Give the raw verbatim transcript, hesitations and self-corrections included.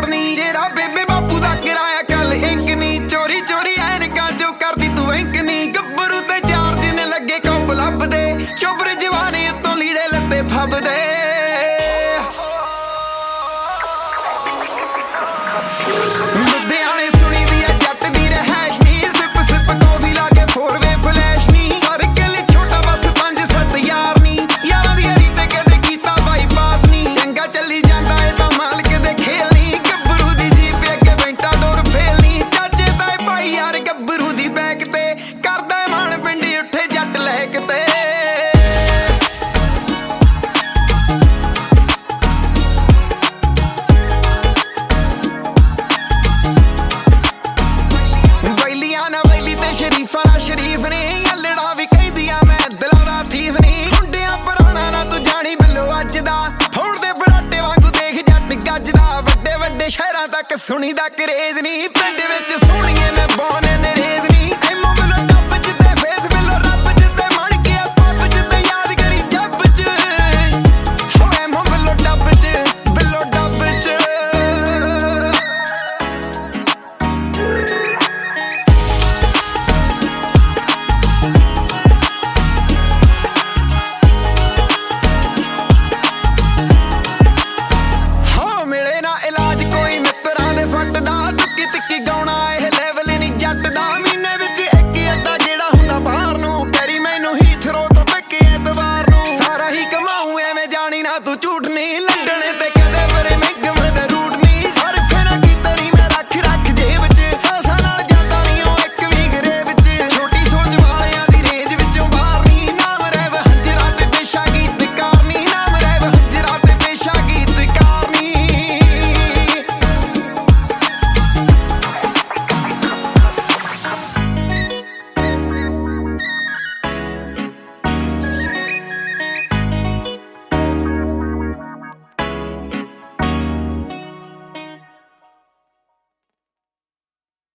ਤੋੜਨੀ ਤੇਰਾ ਬੇਬੇ ਬਾਪੂ ਦਾ ਕਿਰਾਇਆ ਕੱਲ ਇੰਕ ਨੀ ਚੋਰੀ ਚੋਰੀ ਐਨਕਾਂ ਚੋਂ ਕਰਦੀ ਤੂੰ ਇੰਕ ਨੀ ਗੱਭਰੂ ਤੇ ਚਾਰ ਦਿਨ ਲੱਗੇ ਕੋਪ ਲੱਭਦੇ ਚੋਬਰ ਜਵਾਨੀ ਉੱਤੋਂ ਲੀੜੇ ਲੱਤੇ ਫੱਬਦੇ ਲੁਧਿਆਣੇ ਸੁਣੀ ਦੀ ਆ ਜੱਟ ਦੀ ਰਹਿਸ਼ ਨੀ ਸਿਪ ਸਿਪ ਕੌਫੀ ਲਾ ਕੇ ਫੋਰ ਵੇ ਫਲੈਸ਼ ਨੀ ਸਰਕਲ ਛੋਟਾ ਬਸ ਪੰਜ ਸੱਤ ਯਾਰ ਨੀ ਯਾਰਾਂ ਦੀ ਹਰੀ ਤੇ ਕਦੇ ਕੀਤਾ ਬਾਈਪਾਸ ਨੀ ਚੰਗਾ ਚੱਲੀ ਜਾਂਦਾ ਏ ਤਾਂ ਮਾਲਕ ਦੇ ਖੇਲ ਨੀ ਗੱਭਰੂ ਦੀ ਜੀਪ ਅੱਗੇ ਬੈਂਟਾ ਡੋਰ ਫੇਲ ਨੀ ਚਾਚੇ ਤਾਏ ਭਾਈ ਯਾਰ ਗੱਭਰੂ ਦੀ ਬੈਕ ਤੇ ਕਰਦਾ ਮਾਣ ਪਿੰਡੀ ਉੱਠੇ ਜੱਟ ਲੈ ਕਿਤੇ ਸ਼ਰੀਫਾਂ ਨਾਲ ਸ਼ਰੀਫ ਨੀ ਅਲੜਾ ਵੀ ਕਹਿੰਦੀਆਂ ਮੈਂ ਦਿਲਾਂ ਦਾ ਥੀਫ ਨੀ ਮੁੰਡਿਆਂ ਪੁਰਾਣਾ ਨਾ ਤੂੰ ਜਾਣੀ ਬਿੱਲੋ ਅੱਜ ਦਾ ਹੁਣ ਦੇ ਬਰਾਟੇ ਵਾਂਗੂ ਦੇਖ ਜੱਟ ਗੱਜਦਾ ਵੱਡੇ ਵੱਡੇ ਸ਼ਹਿਰਾਂ ਤੱਕ ਸੁਣੀ ਦਾ ਕਰੇਜ਼ ਨੀ ਪਿੰਡ ਵਿੱਚ ਸੋਹਣੀਏ ਮੈਂ ਬੋਨ ਨਰੇਜ਼ ਨੀ ਐਮੋ